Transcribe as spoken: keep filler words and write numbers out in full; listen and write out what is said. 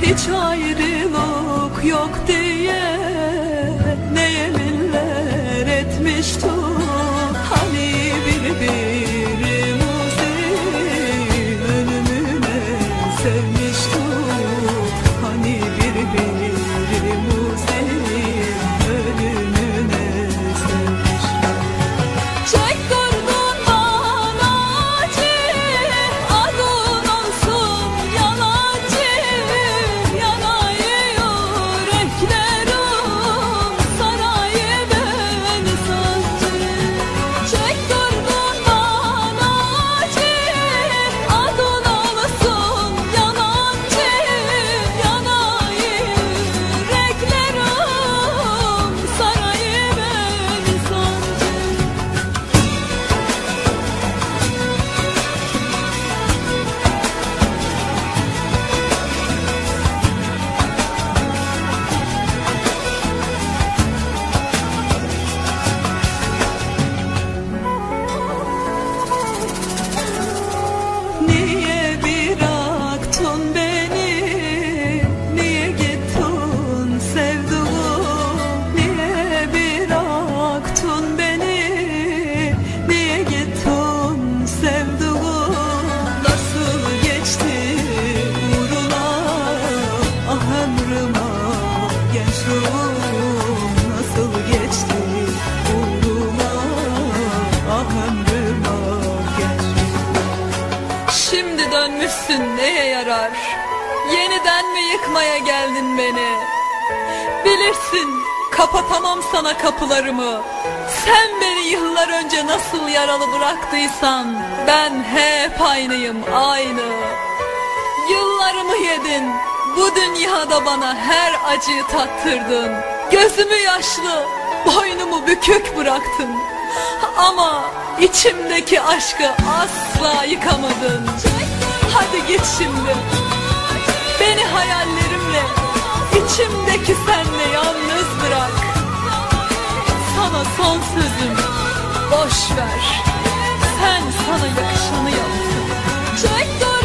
hiç ayrılık yok diye ne yeminler etmiştik. Hani birbirimizi ölümüne sevmiştik. Hani birbirimizi ölümüne sevmiştik. Çek durdun bana acı, adın olsun yalancı. Yanayı yüreklerim, sarayı beni sancı. Çek durdun bana acı, adın olsun yalancı. Yanayı yüreklerim, sarayı beni sancı. Niye bıraktın beni? Niye gittin sevduğum? Niye bıraktın beni? Niye gittin sevduğum? Nasıl geçti uğruna ah ömrüm ah gençliğim? Nasıl geçti uğruna ah ömrüm ah gençliğim? Şimdi dönmüşsün neye yarar? Yeniden mi yıkmaya geldin beni? Bilirsin kapatamam sana kapılarımı. Sen beni yıllar önce nasıl yaralı bıraktıysan ben hep aynıyım, aynı. Yıllarımı yedin, bu dünyada bana her acıyı tattırdın. Gözümü yaşlı, boynumu bükük bıraktın. Ama içimdeki aşkı asla yıkamadın. Hadi git şimdi, beni hayallerimle, içimdeki senle yalnız bırak. Sana son sözüm, boş ver. Sen sana yakışanı yaptın. Çek